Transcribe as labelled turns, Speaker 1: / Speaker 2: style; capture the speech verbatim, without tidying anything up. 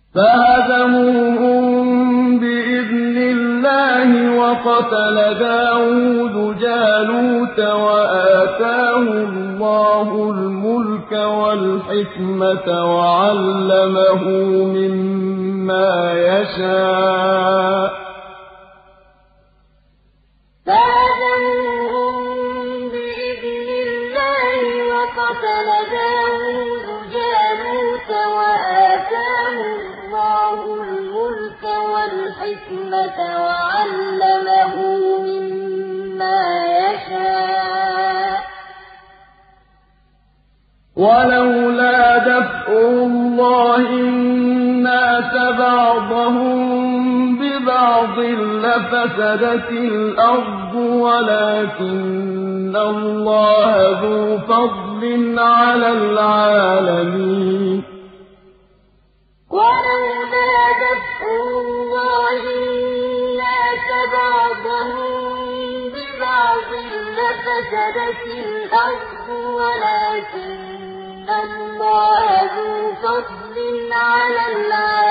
Speaker 1: فهزموهم بإذن الله وقتل داود جالوت وآتاه الله الملك والحكمة وعلمه مما يشاء
Speaker 2: فهزموهم بإذن الله وقتل داود جالوت وآتاه الله الملك والحكمة وعلمه مما يشاء
Speaker 1: ولولا دفع الله الناس بعضهم ببعض لفسدت الأرض ولكن الله ذو فضل على العالمين
Speaker 2: ولولا دفع الله الناس بعضهم ببعض لفسدت الأرض ولكن الله ذو فضل على العالمين